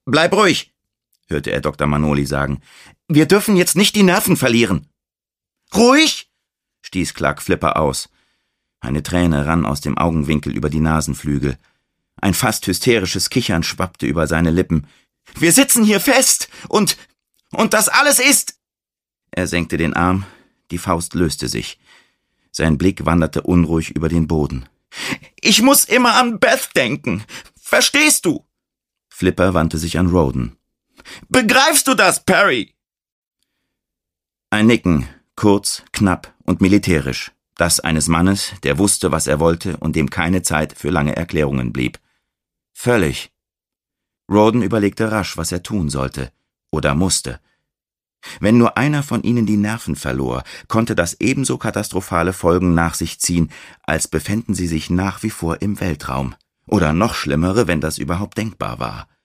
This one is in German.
Bleib ruhig, hörte er Dr. Manoli sagen. Wir dürfen jetzt nicht die Nerven verlieren. Ruhig, stieß Clark Flipper aus. Eine Träne rann aus dem Augenwinkel über die Nasenflügel. Ein fast hysterisches Kichern schwappte über seine Lippen. Wir sitzen hier fest und das alles ist... Er senkte den Arm, die Faust löste sich. Sein Blick wanderte unruhig über den Boden. Ich muss immer an Beth denken. Verstehst du? Flipper wandte sich an Roden. Begreifst du das, Perry? Ein Nicken, kurz, knapp und militärisch. Das eines Mannes, der wusste, was er wollte und dem keine Zeit für lange Erklärungen blieb. Völlig. Roden überlegte rasch, was er tun sollte. Oder musste. Wenn nur einer von ihnen die Nerven verlor, konnte das ebenso katastrophale Folgen nach sich ziehen, als befänden sie sich nach wie vor im Weltraum. Oder noch schlimmere, wenn das überhaupt denkbar war.